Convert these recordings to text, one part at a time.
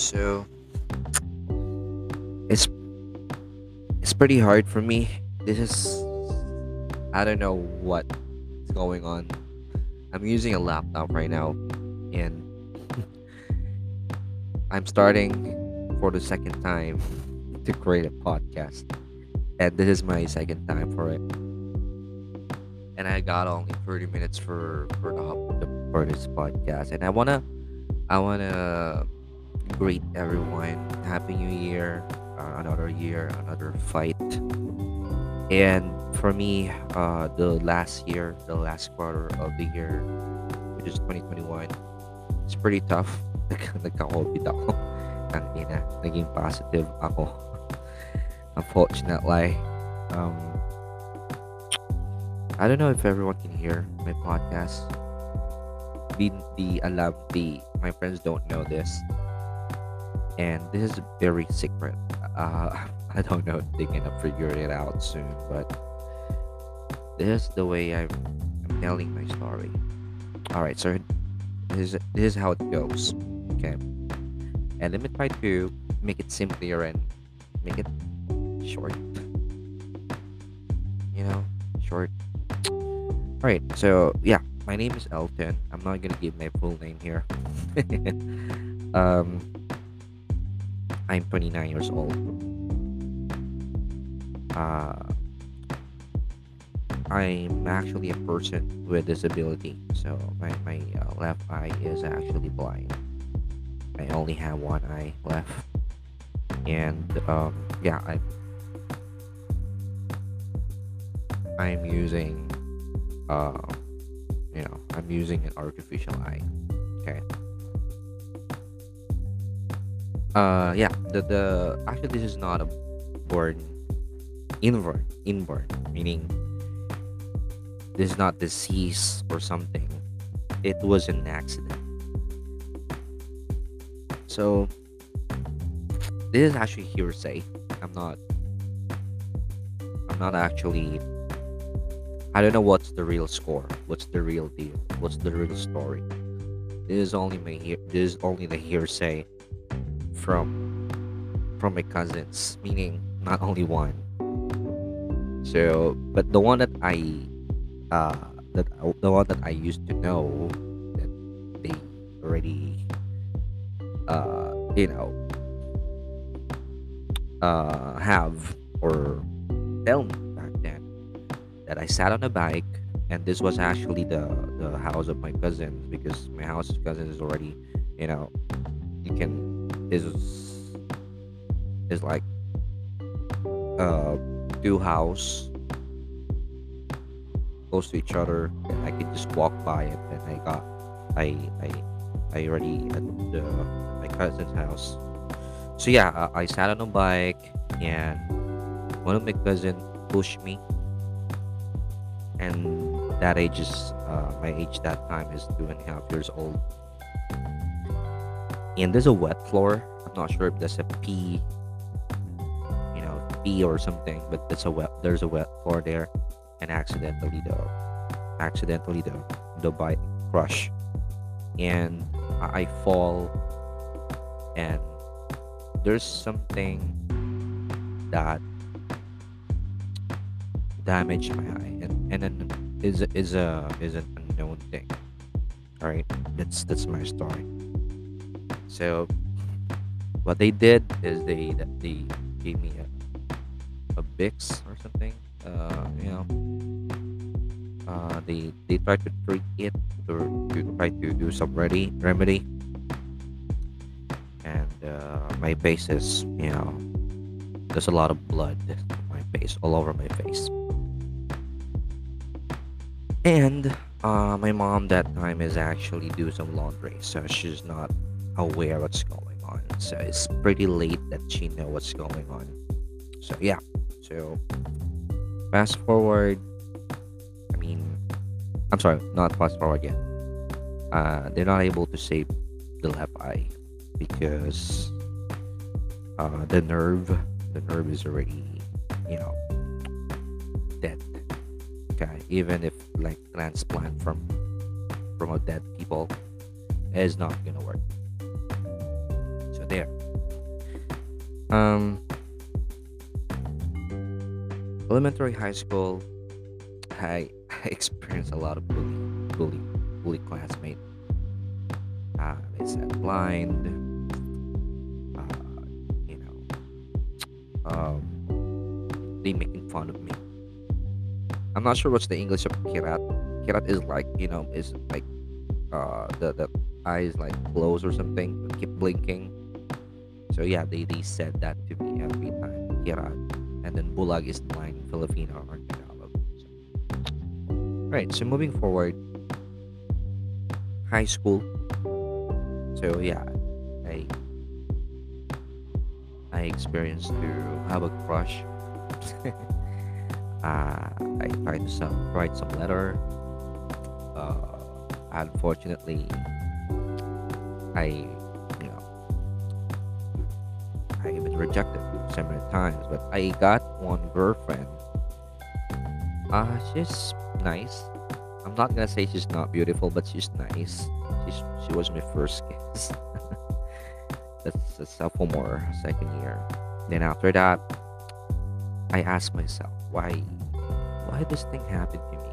So it's it's pretty hard for me. This is I don't know what's going on. I'm using a laptop right now, and I'm starting for the second time to create a podcast. And this is my second time for it. And I got only 30 minutes for this podcast. And I wanna greet everyone. Happy New Year. Another year, another fight. And for me, the last quarter of the year, which is 2021, it's pretty tough. Nagka-COVID ako. Tangina, naging positive ako. Unfortunately. Um, I don't know if everyone can hear my podcast. My friends don't know this, and this is very secret. I don't know if they're gonna figure it out soon, but this is the way I'm telling my story. All right, so this is how it goes. Okay, and let me try to make it simpler and make it short. You know, short. All right, so yeah, my name is Elton. I'm not gonna give my full name here. um, I'm 29 years old. Uh, I'm actually a person with disability, so my left eye is actually blind. I only have one eye left, and yeah, I'm using uh, I'm using an artificial eye. Okay. Yeah. The actually this is not a born inborn, meaning this is not disease or something. It was an accident. So this is actually hearsay. I'm not. I'm not actually. I don't know what's the real score. What's the real deal? What's the real story? This is only the hearsay from my cousins, meaning not only one. So, but uh the one that I used to know that they already you know have or tell me back then that I sat on a bike, and this was actually the house of my cousins, because my house cousin is already, you know, you can is like uh two house close to each other, and I could just walk by it, and I I I already at the my cousin's house. So yeah, I sat on a bike, and one of my cousin pushed me, and that age is my age that time is 2.5 years old, and there's a wet floor. I'm not sure if that's a pee, pee or something, but there's a wet floor there, and accidentally the bike crush, and I fall, and there's something that damaged my eye, and then is an unknown thing. All right, that's my story. So what they did is they gave me a Bix or something. They tried to treat it, to try to do some remedy, and my face is, there's a lot of blood on my face, all over my face. And my mom that time is actually do some laundry, so she's not aware what's going on. So it's pretty late that she know what's going on. So yeah. So fast forward. I mean, I'm sorry, not fast forward yet. They're not able to save the left eye because the nerve is already, you know, dead. Okay, even if like transplant from a dead people is not gonna work. So there. Um, Elementary, high school, I experienced a lot of bully classmates. They said blind, uh, you know, they making fun of me. I'm not sure what's the English of kirat. Kirat is like, is like the eyes like closed or something, keep blinking. So yeah, they said that to me every time. Kirat. And then bulag is blind in Filipino or Tagalog. So, right, so moving forward, high school. So yeah, I I experienced to have a crush. I write some letter. Unfortunately, I you know I was rejected so many times. But I got one girlfriend. She's nice. I'm not gonna say she's not beautiful, but she's nice. She was my first kiss. That's a sophomore, second year. Then after that, I asked myself, why this thing happened to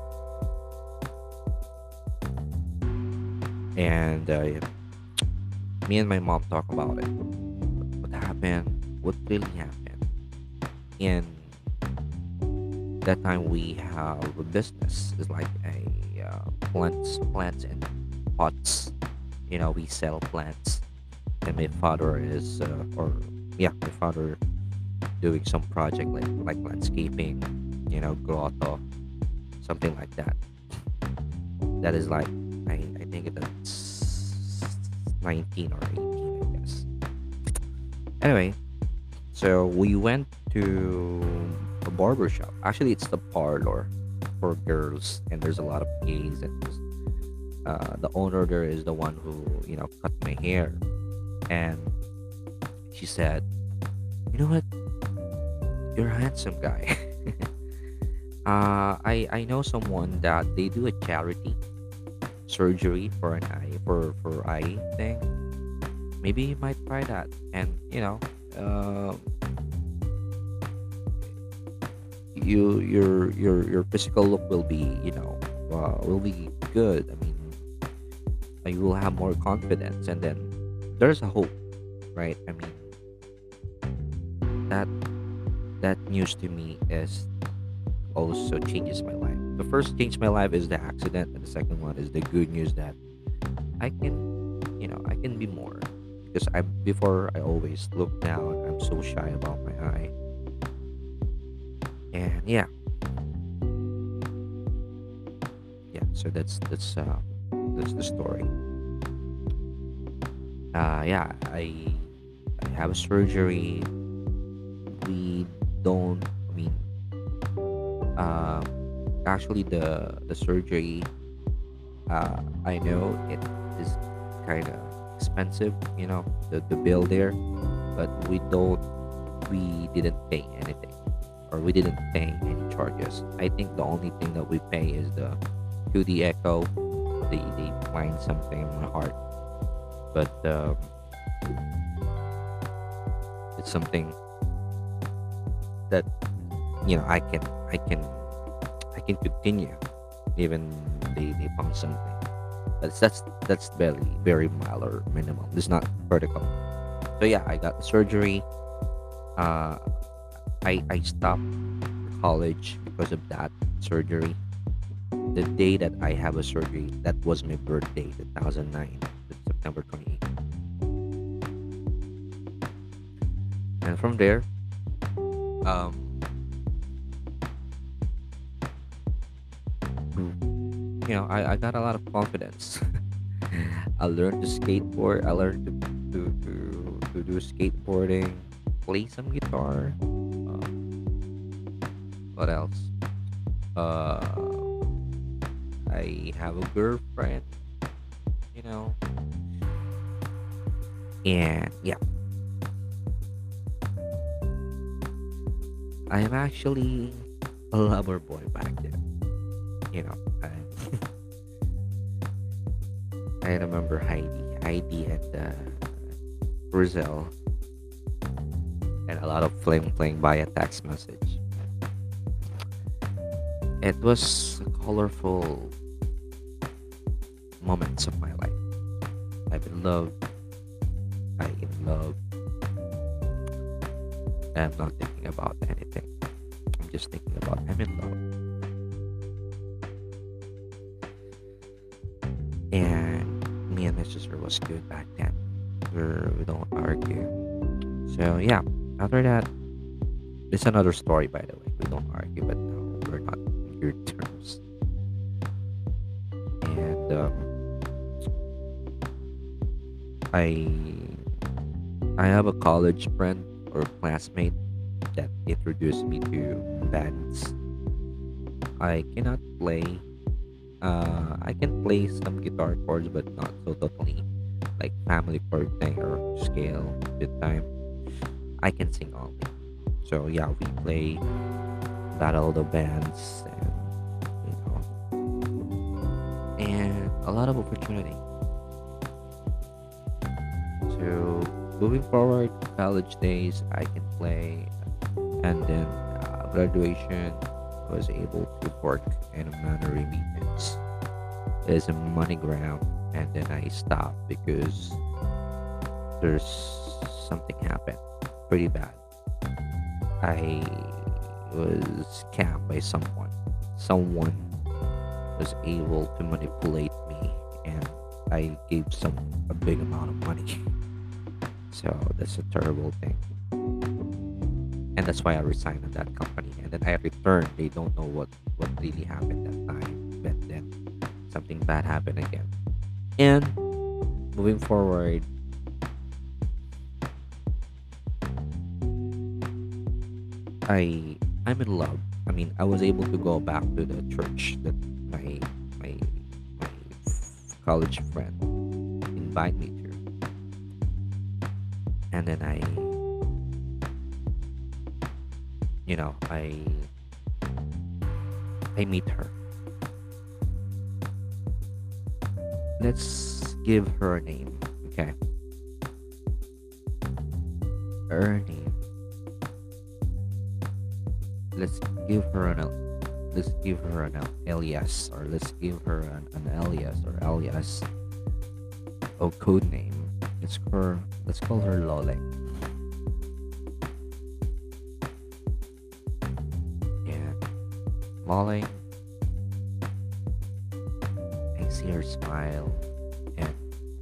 me? And me and my mom talk about it. What happened? What really happened? And that time we have a business. It's like a plants and pots. We sell plants. And my father is, or yeah, my father doing some project like landscaping, grotto, something like that. That is like I think that's 19 or 18, I guess. Anyway, so we went to a barber shop. Actually, it's the parlor for girls, and there's a lot of gays. And the owner there is the one who cut my hair, and she said, "You know what? You're a handsome guy." I know someone that they do a charity surgery for an eye for eye thing. Maybe you might try that, and your physical look will be will be good. I mean, you will have more confidence, and then there's a hope, right? I mean, that that news to me is also changes my life. The first change my life is the accident, and the second one is the good news that I can, I can be more. Because I always look down. I'm so shy about my eye, and yeah, yeah. So that's the story. Yeah, I have a surgery. We don't. I mean, um, actually, the surgery. I know it is kind of expensive. The bill there, but we didn't pay anything, or we didn't pay any charges. I think the only thing that we pay is the 2D echo. They find something in my heart, but it's something that I can continue, even they found something. But that's very mild or minimal. It's not vertical. So yeah, I got the surgery. uh I stopped college because of that surgery. The day that I have a surgery, that was my birthday, 2009, September 28th. And from there, um I got a lot of confidence. I learned to skateboard. I learned to do skateboarding, play some guitar. What else? Uh, I have a girlfriend, you know, and yeah, I am actually a lover boy back then. You know, I remember Heidi and Rizal, and a lot of fling fling via text message. It was colorful moments of my life. I'm in love. I in love. I'm not thinking about anything. I'm just thinking about I'm in love. And me and my sister was good back then. We don't argue. So yeah, after that, it's another story by the way. We don't argue, but no, we're not on good terms. And I I have a college friend or classmate that introduced me to bands. I cannot play. I can play some guitar chords, but not so totally like family chord thing or scale good time. I can sing only. So yeah, we play battle of the bands you know and a lot of opportunity. So moving forward, college days I can play, and then graduation was able to work in a manor remittance. There's a money grab, and then I stopped because there's something happened pretty bad. I was scammed by someone. Someone was able to manipulate me, and I gave some a big amount of money. So that's a terrible thing, and that's why I resigned on that company. And then I returned. They don't know what really happened that time, but then something bad happened again. And moving forward, I'm in love. I mean, I was able to go back to the church that my my my college friend invited me to, and then you know, I meet her. Let's give her a name. Okay, her name. Let's give her let's give her an alias, or let's give her an alias or alias or code name. Let's call her Lolek. And Lolek, I see her smile, and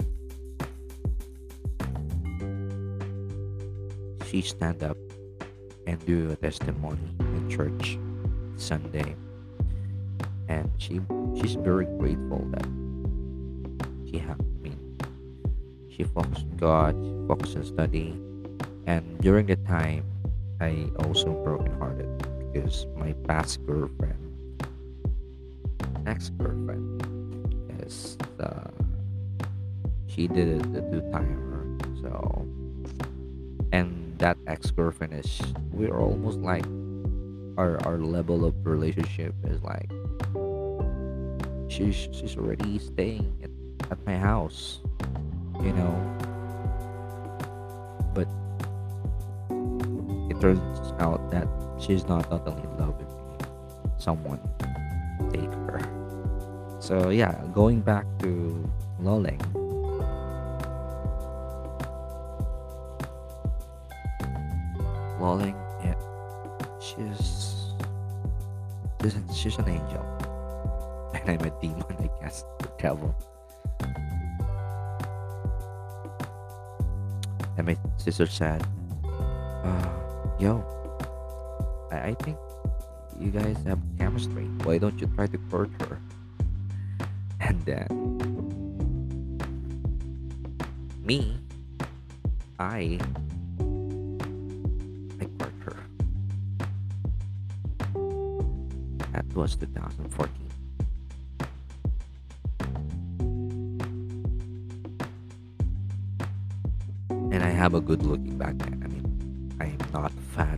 she stand up and do a testimony in church Sunday, and she's very grateful that she have. I mean, she focused on God, she focused on study, and during the time, I also brokenhearted because my past girlfriend, ex girlfriend, is she did it the two timer. So, and that ex girlfriend is, we're almost like, our level of relationship is like, she's already staying at my house, you know. But it turns out that she's not totally in love with me. Someone take her. So yeah, going back to Loleng. Loleng, yeah, she's an angel, and I'm a demon, I guess, the devil. And my sister said, uh, "Yo, I think you guys have chemistry. Why don't you try to court her?" And then me, I I court her. That was 2014. And I have a good looking back then. I mean, I'm not fat.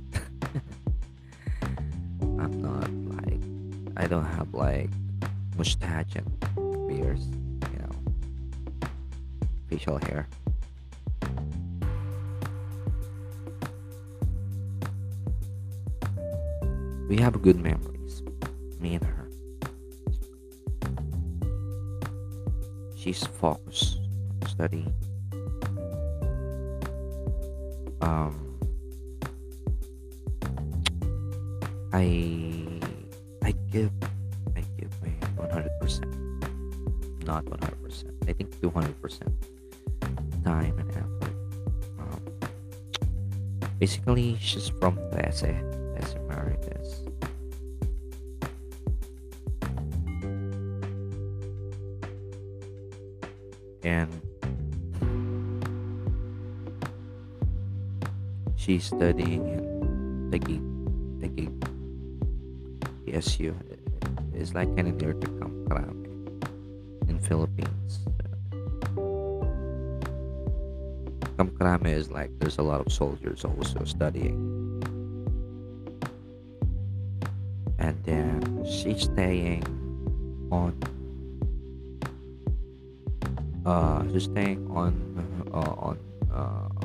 I'm not like, I don't have like mustache and beards, you know, facial hair. we have good memories, me and her. She's focused on studying. Um, I I give I give my 100%, not 100%. I think 200% time and effort. Um, Basically, she's from Tese Emeritus, and she's studying in Taguig PSU. It's like kind of near to Camp Crame in Philippines. Camp Crame is like there's a lot of soldiers also studying, and then she's staying on she's staying uh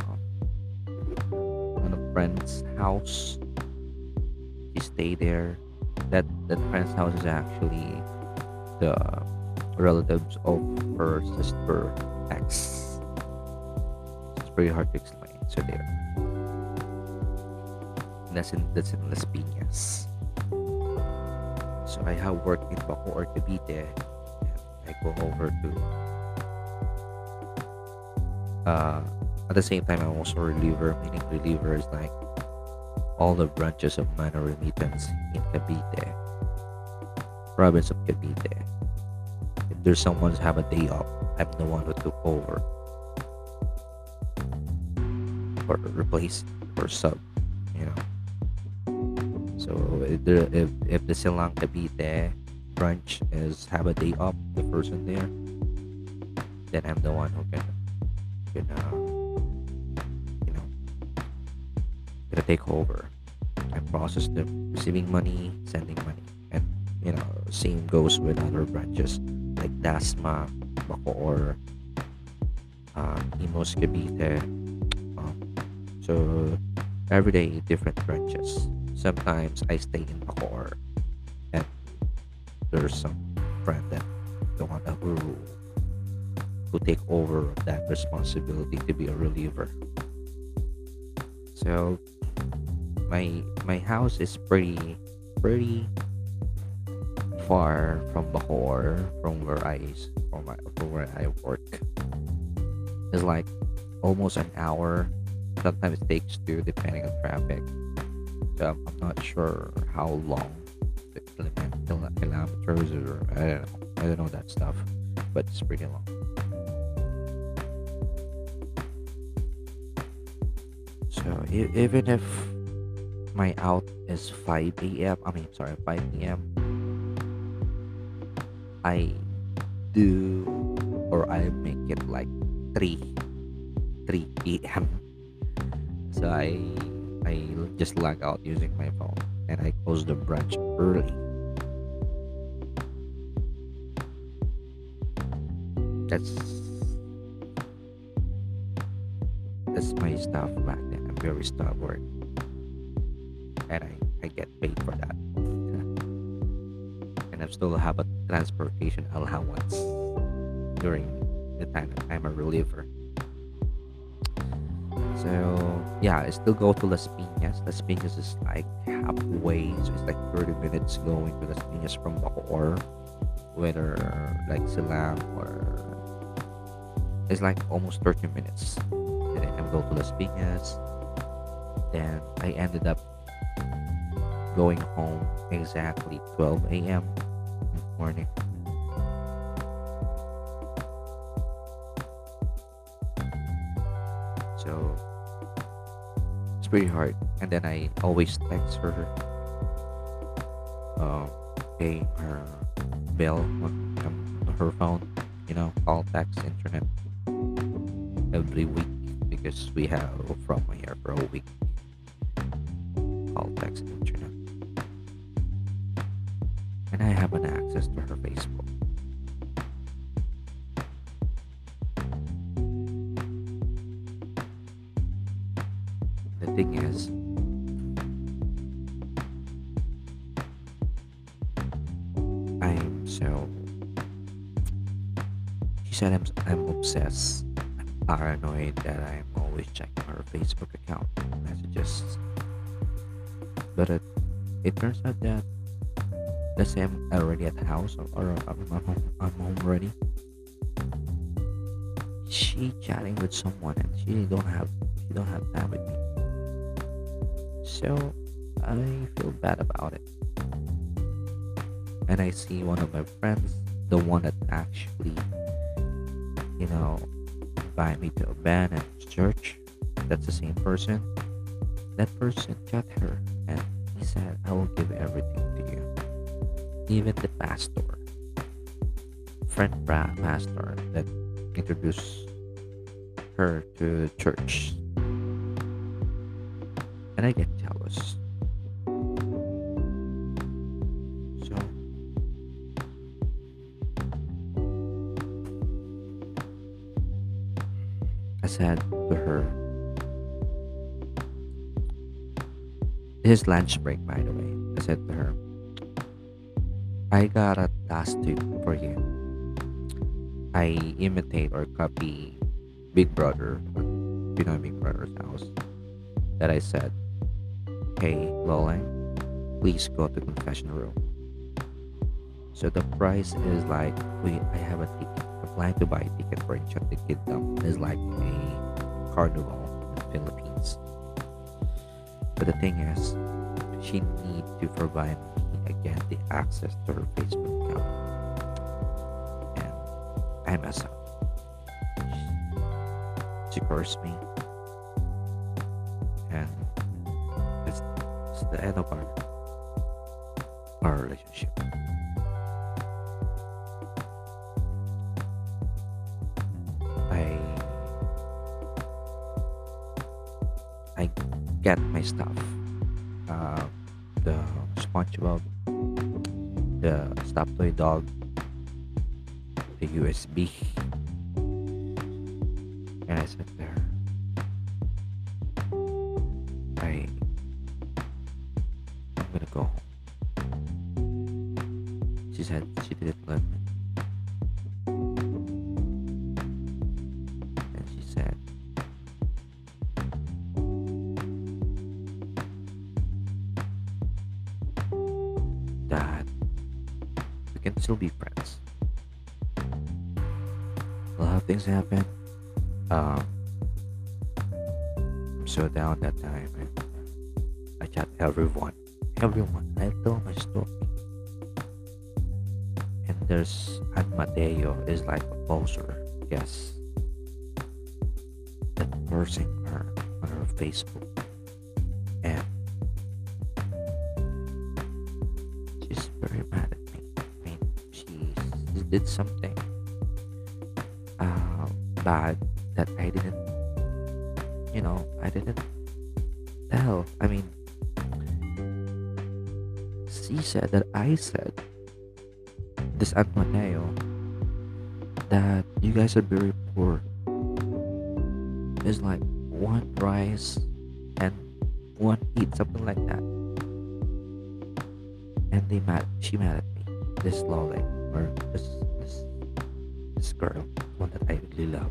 on a friend's house. She stayed there. That friend's house is actually the relatives of her sister ex. It's very hard to explain. So there, that's in Las Piñas. So I have worked in Bacoor, Cavite, and I go over to uh at the same time I'm also a reliever, meaning reliever is like all the branches of minor remittance in Cavite, province of Cavite. If there's someone's have a day off, I'm the one who took over or replace or sub, you know. So if the Silang Cavite branch is have a day off, the person there, then I'm the one who can you know gonna take over and process the receiving money, sending money, and same goes with other branches like Dasma, Bacoor, Imos, Cavite. So every day different branches. Sometimes I stay in Bacoor, and there's some friend that the one who take over that responsibility to be a reliever. So my house is pretty far from Bacoor, from where I work. It's like almost an hour. Sometimes it takes two depending on traffic. So I'm not sure how long the kilometers, or I don't know that stuff, but it's pretty long. So even if my out is 5 a.m. I mean, sorry, 5 p.m. I do, or I make it like 3 3 p.m. So I just log out using my phone, and I close the branch early. That's that's my stuff back then. I'm very stubborn, and I get paid for that. And I still have a transportation allowance during the time that I'm a reliever. So yeah, I still go to Las Piñas. Las Piñas is like halfway, so it's like 30 minutes going to Las Piñas from Bacoor, whether like Silang or it's like almost 30 minutes. And then I go to Las Piñas. Then I ended up going home exactly 12 a.m. in the morning. So it's pretty hard. And then I always text her, um, paying her bill on her phone, call, text, internet every week because we have from here for a week. Call, text, internet. And I have an access to her Facebook. The thing is, So she said I'm obsessed. I'm paranoid that I'm always checking her Facebook account messages. But it turns out that, let's say I'm already at the house, or I'm home already. She chatting with someone and she don't have time with me. So I feel bad about it. And I see one of my friends, the one that actually, you know, invite me to a band at church. That's the same person. That person chat her and he said, I will give everything to you. Even the pastor that introduced her to church. And I get jealous. So I said to her, this is lunch break, by the way. I said to her, I got a task for you. I imitate or copy Big Brother, Big Brother's house. That I said, hey, Lolang, please go to confession room. So the price is like, I have a ticket. I'm planning to buy a ticket for Enchanted Kingdom. It's like a carnival in the Philippines. But the thing is, she need to provide me again the access to her Facebook account. And I mess up. She cursed me. And it's the end of our relationship. I I get my stuff. Uh, the SpongeBob, the Stop Toy Dog, the USB, and I said there, I'm gonna go home. She said she didn't let me, and she said that we can still be friends. A lot of things happen. Um, I'm so down that time. I chat everyone. I tell my story. And there's Aunt Mateo is like a poser. Yes, endorsing her on her Facebook, and she's very mad at me. I mean, she did something bad that I didn't tell. I mean, she said that I said, this Aunt Mateo, that you guys are very poor. It's like one rice and one eat, something like that. And she mad at me. This Lolek, or this girl, one that I really love.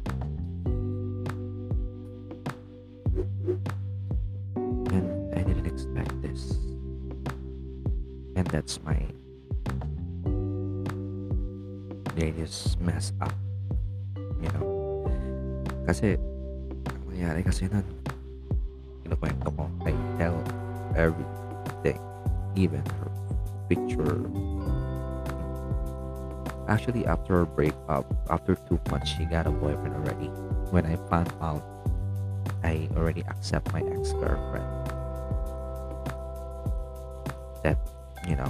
And I didn't expect this. And that's my greatest mess up. You know? Kasi, ang nangyari kasi nun, kinukwento ko, I tell everything. Even her picture. Actually, after our breakup, after 2 months, she got a boyfriend already. When I found out, I already accept my ex-girlfriend. That, you know.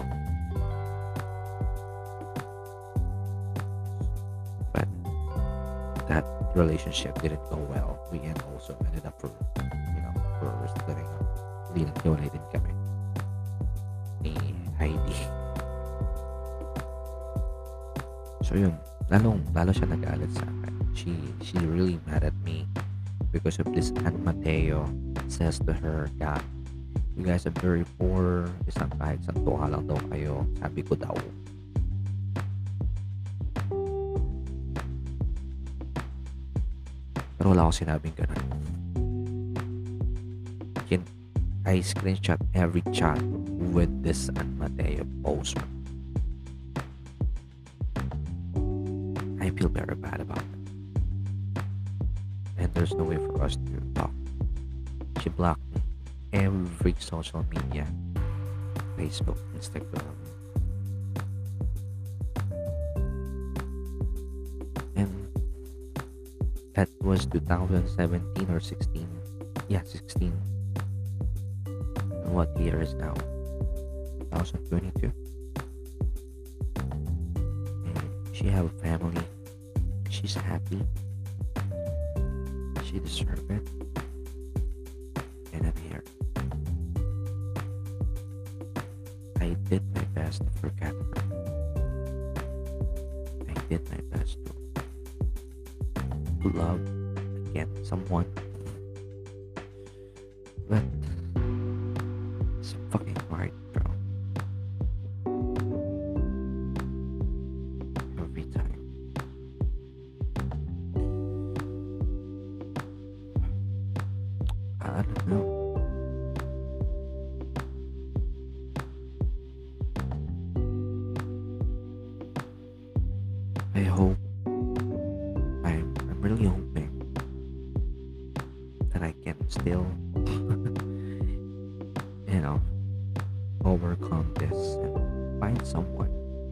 But that relationship didn't go well. We also ended up for splitting up. Hindi naghiwalay din kami ni Heidi. So yun, lalo siya nagalit sa akin. She really mad at me because of this. Aunt Mateo says to her that you guys are very poor, kahit isang tuha lang daw kayo, sabi ko daw. Pero wala akong sinabing ganun. Kin- I screenshot every chat with this San Mateo post. I feel very bad about it. And there's no way for us to talk. She blocked me every social media, Facebook, Instagram. And that was 2017 or 16. Yeah, 16. And what year is now? 2022. And she have a family. She's happy. She deserves it. And I'm here. I did my best to forget her. I did my best to love again someone. But it's fucking hard, bro. Every time. I don't know. I hope I'm really hoping that I can still you know overcome this and find someone.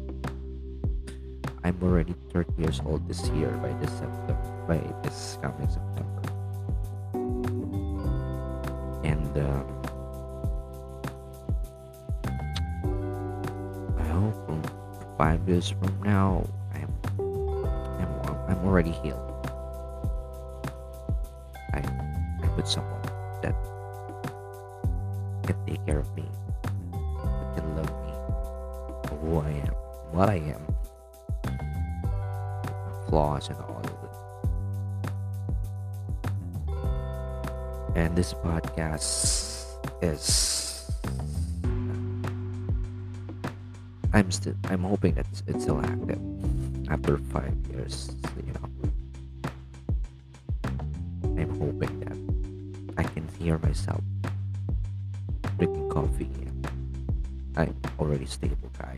I'm already 30 years old this year by this coming September. And I hope 5 years from now I'm already healed. I'm with someone that can take care of me, that can love me for who I am, what I am, flaws and all of it. And this podcast is I'm hoping that it's still active after 5 years, you know. I'm hoping that I can hear myself drinking coffee and I'm already stable guy.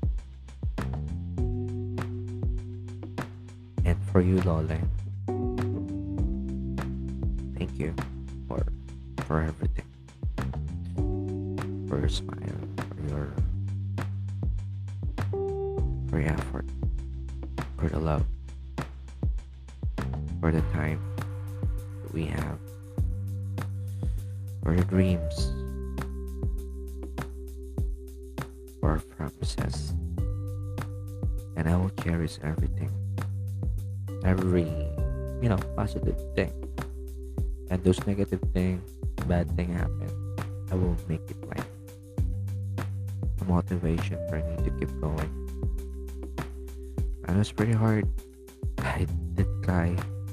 And for you, Lola, thank you for for everything. For your smile, for your effort, for the love, for the time that we have, for the dreams, for our promises. And I will cherish everything, every positive thing. And those negative thing, bad thing happen, I will make it like a motivation for me to keep going. And it was pretty hard. I did cry.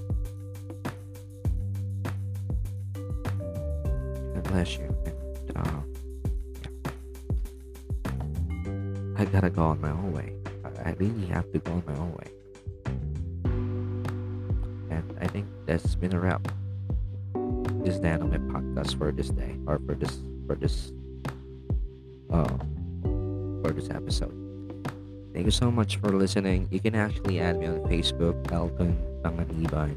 God bless you. And I gotta go on my own way. I really have to go on my own way. And I think that's been a wrap. This is the end of my podcast for this day, or uh for this episode. Thank you so much for listening. You can actually add me on Facebook, Elton Panganiban.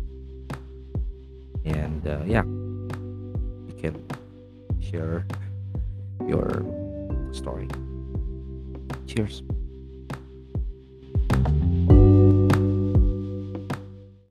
And yeah, you can share your story. Cheers.